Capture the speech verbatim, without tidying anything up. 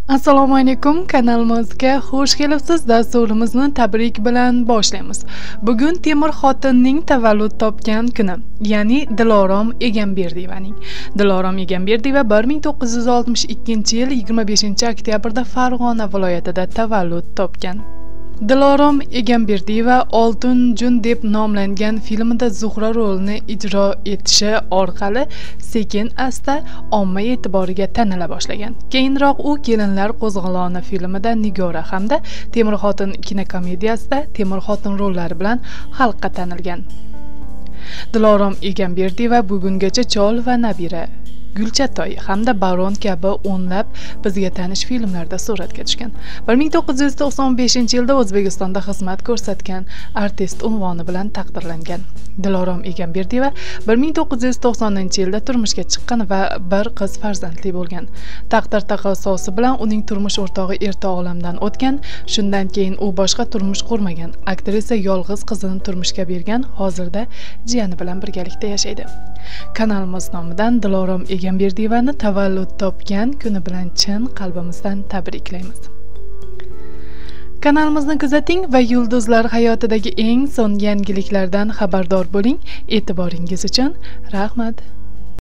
Assalomu alaykum, kanalimizga xush kelibsiz. Dasturimizni tabrik bilan boshlaymiz. Bugun Temur xotinning tavallud topgan kuni, ya'ni Dilorom Egamberdiyevaning. Dilorom Egamberdiyeva bir ming to'qqiz yuz oltmish ikkinchi yil yigirma beshinchi oktyabrda Farg'ona viloyatida tavallud topgan. Dilorom Egamberdiyeva Oltin jun deb nomlangan filmida Zuhra rolini ijro etishi orqali sekin-asta omma e'tiboriga tanila boshlagan. Keyinroq u Kelinlar qo'zg'oloni filmida Nigora hamda Temur xotin kinokomediyasida Temur xotin rollari bilan xalqqa tanilgan. Dilorom Egamberdiyeva bugungacha Chol va Nabira, Gulchatoy hamda Baron kabi o'nlab bizga tanish filmlarda suratga tushgan. bir ming to'qqiz yuz to'qson beshinchi yilda O'zbekistonda xizmat ko'rsatgan artist unvoni bilan taqdirlangan. Dilorom Egamberdiyeva bir ming to'qqiz yuz to'qsoninchi yilda turmushga chiqqan va bir qiz farzandli bo'lgan. Taqdir taqozosi bilan uning turmush o'rtog'i erta olamdan o'tgan. Shundan keyin u boshqa turmush qurmagan. Aktrisa yolg'iz qizini turmushga bergan, hozirda jiyani bilan birgalikda yashaydi. Kanalimiz nomidan Dilorom Egamberdiyevani tavallud topgan kuni bilan chin qalbimizdan tabriklaymiz. Kanalimizni kuzating va yulduzlar hayotidagi eng so'nggi yangiliklardan xabardor bo'ling. E'tiboringiz uchun rahmat.